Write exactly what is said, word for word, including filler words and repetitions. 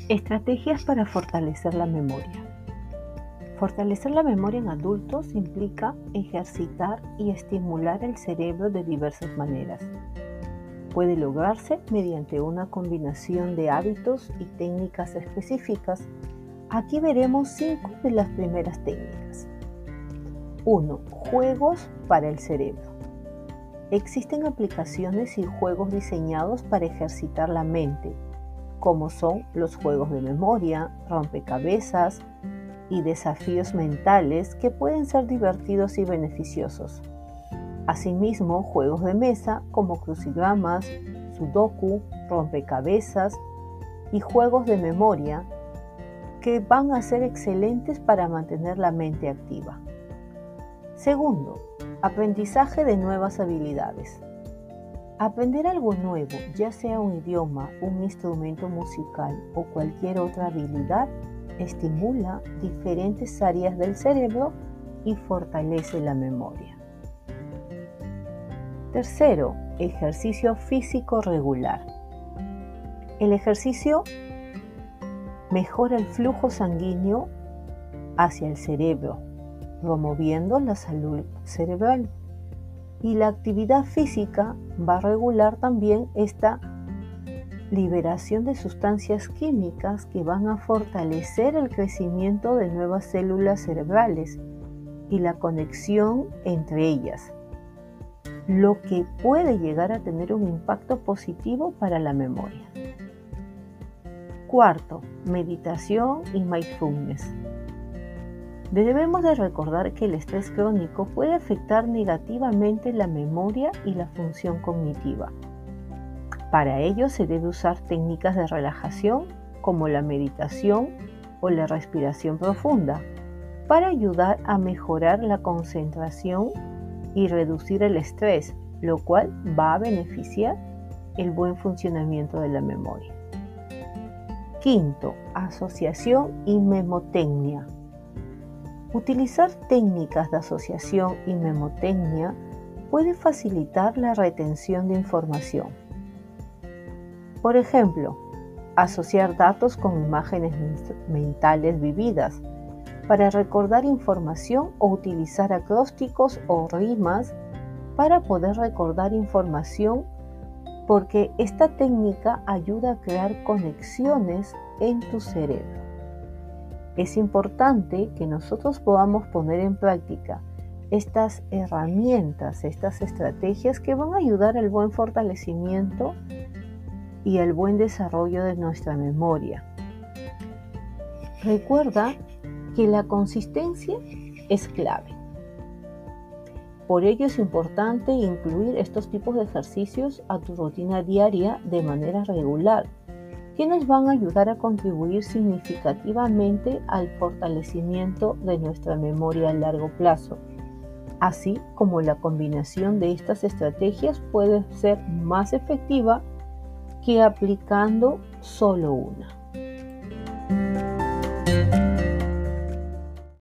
Estrategias para fortalecer la memoria. Fortalecer la memoria en adultos implica ejercitar y estimular el cerebro de diversas maneras. Puede lograrse mediante una combinación de hábitos y técnicas específicas. Aquí veremos cinco de las primeras técnicas. uno. Juegos para el cerebro. Existen aplicaciones y juegos diseñados para ejercitar la mente, como son los juegos de memoria, rompecabezas y desafíos mentales que pueden ser divertidos y beneficiosos. Asimismo, juegos de mesa como crucigramas, sudoku, rompecabezas y juegos de memoria que van a ser excelentes para mantener la mente activa. Segundo, aprendizaje de nuevas habilidades. Aprender algo nuevo, ya sea un idioma, un instrumento musical o cualquier otra habilidad, estimula diferentes áreas del cerebro y fortalece la memoria. Tercero, ejercicio físico regular. El ejercicio mejora el flujo sanguíneo hacia el cerebro, promoviendo la salud cerebral. Y la actividad física va a regular también esta liberación de sustancias químicas que van a fortalecer el crecimiento de nuevas células cerebrales y la conexión entre ellas, lo que puede llegar a tener un impacto positivo para la memoria. Cuarto, meditación y mindfulness. Debemos de recordar que el estrés crónico puede afectar negativamente la memoria y la función cognitiva. Para ello se debe usar técnicas de relajación como la meditación o la respiración profunda para ayudar a mejorar la concentración y reducir el estrés, lo cual va a beneficiar el buen funcionamiento de la memoria. Quinto, asociación y memotecnia. Utilizar técnicas de asociación y memotecnia puede facilitar la retención de información. Por ejemplo, asociar datos con imágenes mentales vividas para recordar información o utilizar acrósticos o rimas para poder recordar información, porque esta técnica ayuda a crear conexiones en tu cerebro. Es importante que nosotros podamos poner en práctica estas herramientas, estas estrategias que van a ayudar al buen fortalecimiento y al buen desarrollo de nuestra memoria. Recuerda que la consistencia es clave. Por ello es importante incluir estos tipos de ejercicios a tu rutina diaria de manera regular, que nos van a ayudar a contribuir significativamente al fortalecimiento de nuestra memoria a largo plazo, así como la combinación de estas estrategias puede ser más efectiva que aplicando solo una.